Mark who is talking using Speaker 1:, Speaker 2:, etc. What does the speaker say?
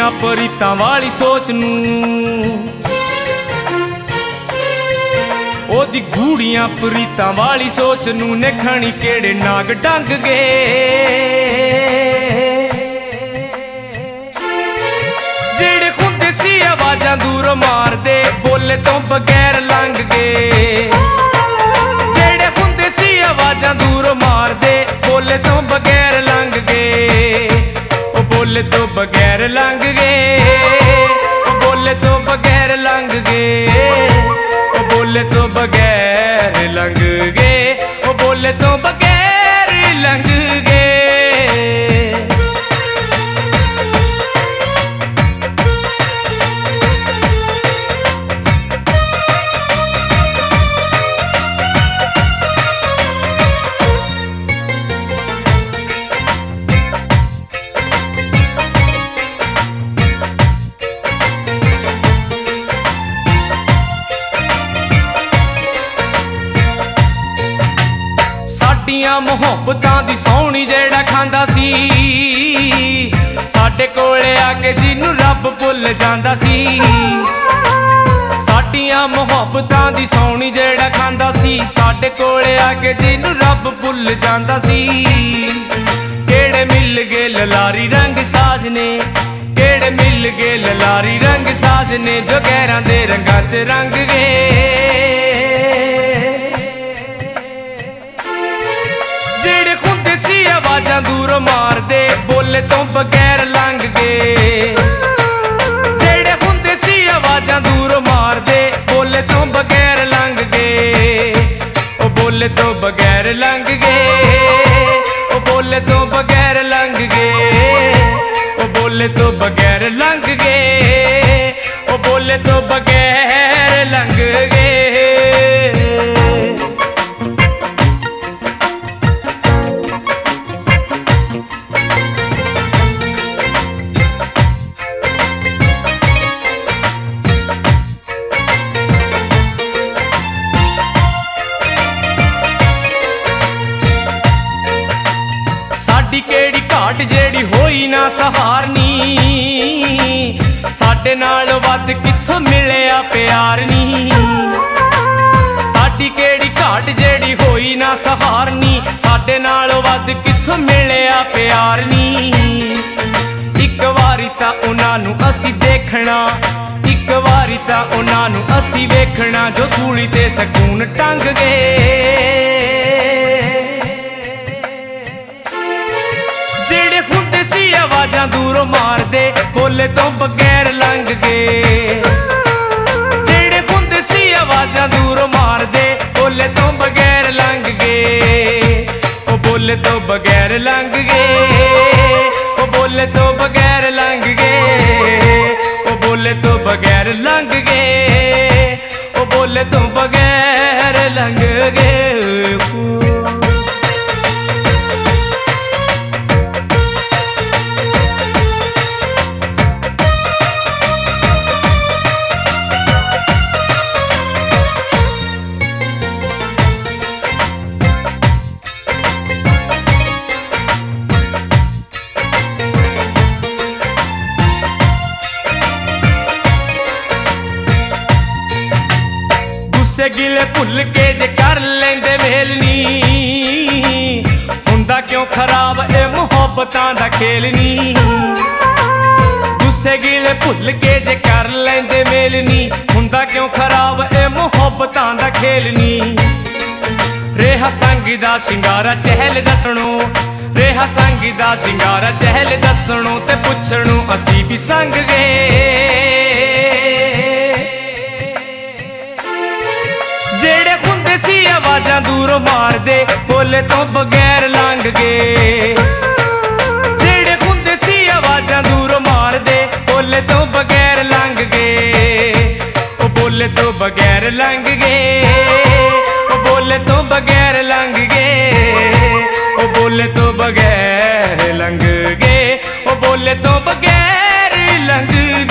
Speaker 1: गूड़ियां परीतां वाली सोच नूं, ओदी गूड़ियां परीतां वाली सोच नूं ने खणी केड़े नाग डंग गए। जेड़े खुंदे सी आवाजां दूरों मार दे बोले तो बगैर लंघ गए। जेड़े खुंदे सी आवाजां दूरों मार दे बोले तो बगैर लंघ गए। ओ बोले तो बगैर लंघ गए, ओ बोले तो बगैर लंघ गए, ओ बोले तो बगैर लंघ गए, ओ बोले तो बगैर लंघ गए। साडियां मुहब्बतां दी सौहणी जेड़ा खांदा सी, साडे कोले आके जिन्नू रब भुल जांदा सी। साडियां मुहब्बतां दी सौहणी जेड़ा खांदा सी, साडे कोले आके जिन्नू रब भुल जांदा सी। केड़े मिल गए ललारी रंग साजने, केड़े मिल गए ललारी रंग साजने, जो गैरां दे रंगां च रंग गए। जेड़े खुंदे सी आवाजां दूरों मार दे बोले तो बगैर लंघ गए। जेड़े खुंदे सी आवाजां दूरों मार दे बोले तो बगैर लंघ गए। ओ बोले तो बगैर लंघ गए, ओ बोले तो बगैर लंघ गए, ओ बोले तो बगैर लंघ गए, ओ बोले तो बगैर लंघ गए। साडी केड़ी घाट जेड़ी होई ना सहारनी, साडे नाल वध कित्थों मिलिया प्यार नी। साडी केड़ी घाट जेड़ी होई ना सहारनी, साडे नाल वध कित्थों मिलिया प्यार नी। इक वारी तां उन्हां नूं असीं देखना, इक वारी तां उन्हां नूं असीं वेखना, जो सूली ते सकून टंग गए। जेड़े खुंदे सी आवाजां दूरों मार दे बोले तो बगैर लंघ गए। जेड़े खुंदे सी आवाजां दूरों मार दे बोले तो बगैर लंघ गए। ओ बोले तो बगैर लंघ गए, ओ बोले तो बगैर लंघ गए, ओ बोले तो बगैर लंघ गए, ओ बोले तो बगैर लंघ गए। गुस्से गिले भुल के जे कर लेंदे मेल नी, हुंदा क्यों खराब ए मुहब्बतां दा खेल नी। गुस्से गिले भुल के जे कर लेंदे मेल नी, हुंदा क्यों खराब ए मुहब्बतां दा खेल नी। रेहा संगी दा शिंगारा चहल दसणो, रेहा संगी दा शिंगारा चहल दसणो, ते पुछणो असीं भी संग गए। जेड़े खुंदे सी आवाजां दूरों मार दे बोले तो बगैर लंघ गए। जेड़े खुंदे सी आवाजां दूरों मार दे बोले तो बगैर लंघ गए। ओ बोले तो बगैर लंघ गए, ओ बोले तो बगैर लंघ गए, ओ बोले तो बगैर लंघ गए, ओ बोले तो बगैर लंघ